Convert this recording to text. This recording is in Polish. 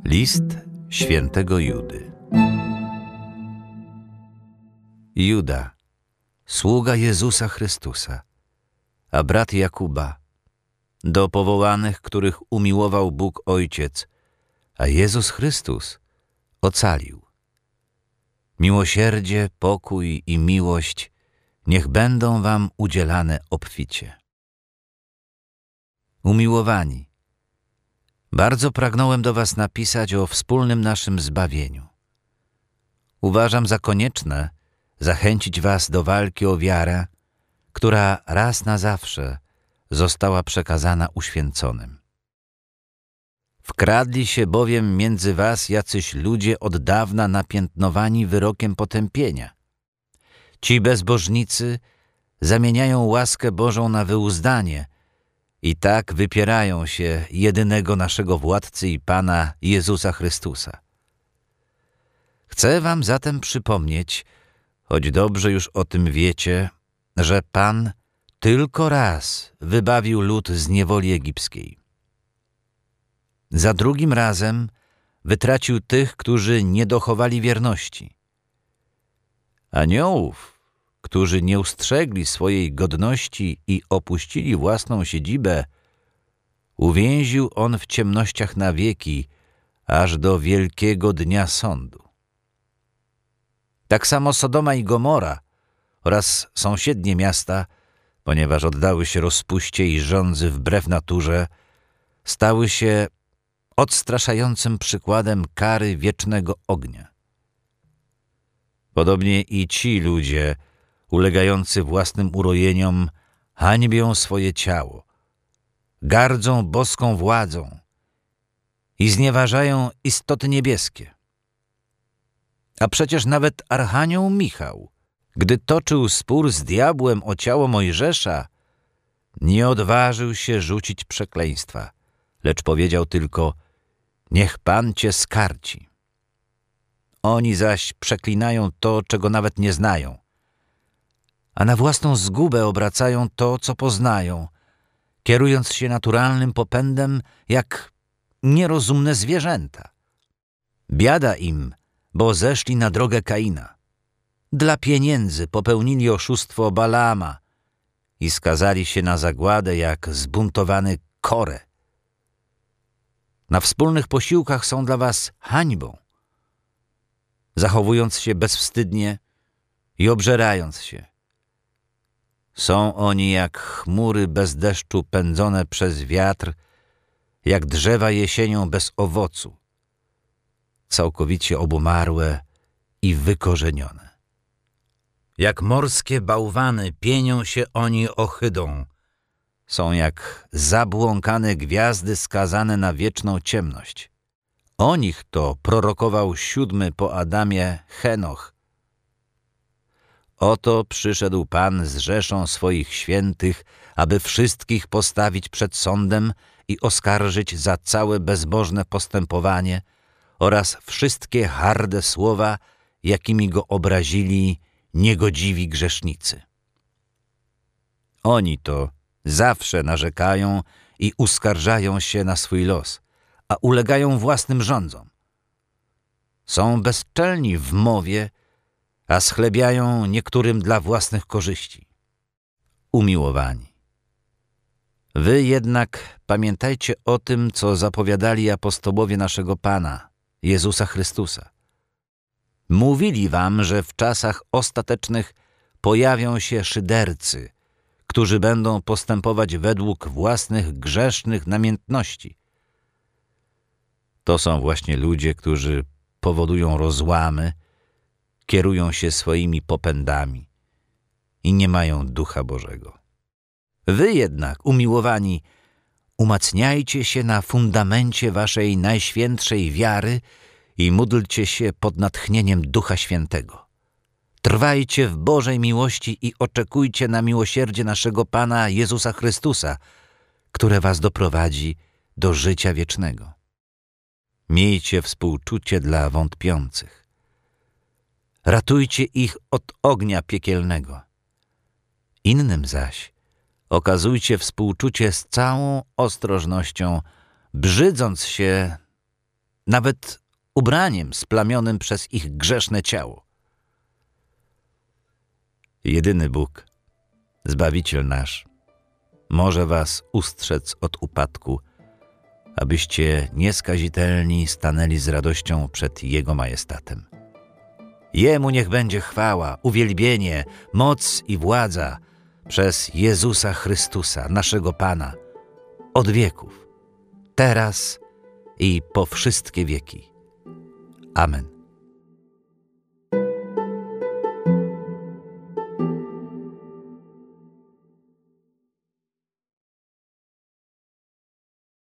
List świętego Judy. Juda, sługa Jezusa Chrystusa, a brat Jakuba, do powołanych, których umiłował Bóg Ojciec, a Jezus Chrystus ocalił. Miłosierdzie, pokój i miłość niech będą wam udzielane obficie. Umiłowani, bardzo pragnąłem do was napisać o wspólnym naszym zbawieniu. Uważam za konieczne zachęcić was do walki o wiarę, która raz na zawsze została przekazana uświęconym. Wkradli się bowiem między was jacyś ludzie od dawna napiętnowani wyrokiem potępienia. Ci bezbożnicy zamieniają łaskę Bożą na wyuzdanie i tak wypierają się jedynego naszego Władcy i Pana Jezusa Chrystusa. Chcę wam zatem przypomnieć, choć dobrze już o tym wiecie, że Pan tylko raz wybawił lud z niewoli egipskiej. Za drugim razem wytracił tych, którzy nie dochowali wierności. Aniołów, którzy nie ustrzegli swojej godności i opuścili własną siedzibę, uwięził on w ciemnościach na wieki, aż do wielkiego dnia sądu. Tak samo Sodoma i Gomora oraz sąsiednie miasta, ponieważ oddały się rozpuście i żądzy wbrew naturze, stały się odstraszającym przykładem kary wiecznego ognia. Podobnie i ci ludzie, ulegający własnym urojeniom, hańbią swoje ciało, gardzą boską władzą i znieważają istoty niebieskie. A przecież nawet archanioł Michał, gdy toczył spór z diabłem o ciało Mojżesza, nie odważył się rzucić przekleństwa, lecz powiedział tylko: niech Pan cię skarci. Oni zaś przeklinają to, czego nawet nie znają, a na własną zgubę obracają to, co poznają, kierując się naturalnym popędem jak nierozumne zwierzęta. Biada im, bo zeszli na drogę Kaina. Dla pieniędzy popełnili oszustwo Balaama i skazali się na zagładę jak zbuntowany Korę. Na wspólnych posiłkach są dla was hańbą, zachowując się bezwstydnie i obżerając się. Są oni jak chmury bez deszczu pędzone przez wiatr, jak drzewa jesienią bez owocu, całkowicie obumarłe i wykorzenione. Jak morskie bałwany pienią się oni ohydą, są jak zabłąkane gwiazdy skazane na wieczną ciemność. O nich to prorokował 7 po Adamie Henoch. Oto przyszedł Pan z rzeszą swoich świętych, aby wszystkich postawić przed sądem i oskarżyć za całe bezbożne postępowanie oraz wszystkie harde słowa, jakimi go obrazili niegodziwi grzesznicy. Oni to zawsze narzekają i uskarżają się na swój los, a ulegają własnym rządzom. Są bezczelni w mowie, a schlebiają niektórym dla własnych korzyści. Umiłowani, wy jednak pamiętajcie o tym, co zapowiadali apostołowie naszego Pana, Jezusa Chrystusa. Mówili wam, że w czasach ostatecznych pojawią się szydercy, którzy będą postępować według własnych grzesznych namiętności. To są właśnie ludzie, którzy powodują rozłamy, kierują się swoimi popędami i nie mają Ducha Bożego. Wy jednak, umiłowani, umacniajcie się na fundamencie waszej najświętszej wiary i módlcie się pod natchnieniem Ducha Świętego. Trwajcie w Bożej miłości i oczekujcie na miłosierdzie naszego Pana Jezusa Chrystusa, które was doprowadzi do życia wiecznego. Miejcie współczucie dla wątpiących. Ratujcie ich od ognia piekielnego. Innym zaś okazujcie współczucie z całą ostrożnością, brzydząc się nawet ubraniem splamionym przez ich grzeszne ciało. Jedyny Bóg, Zbawiciel nasz, może was ustrzec od upadku, abyście nieskazitelni stanęli z radością przed Jego majestatem. Jemu niech będzie chwała, uwielbienie, moc i władza przez Jezusa Chrystusa, naszego Pana, od wieków, teraz i po wszystkie wieki. Amen.